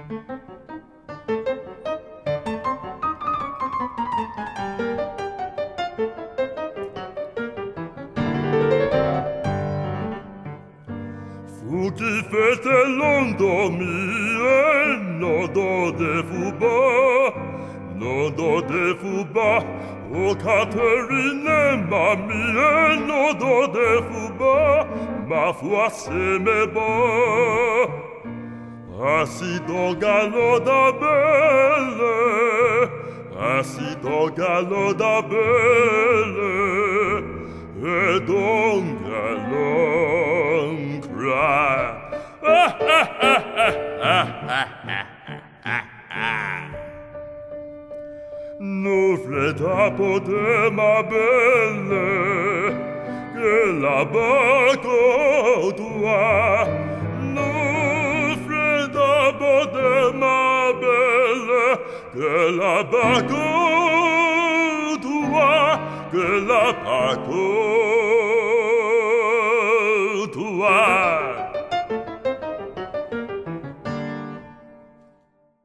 Vous qui faites l'endormir, n'entendez-vous pas, n'entendez-vous pas, oh Catherine, mamie, n'entendez-vous pas, ma foi c'est mes bas. Assis dans galop d'abelle, assis dans galop d'abelle, et dans galop cry. N'ouvre ta porte, ma belle, que là-bas côtoie. N'ouvre ta porte, ma belle, que là-bas côtoie, que là-bas côtoie.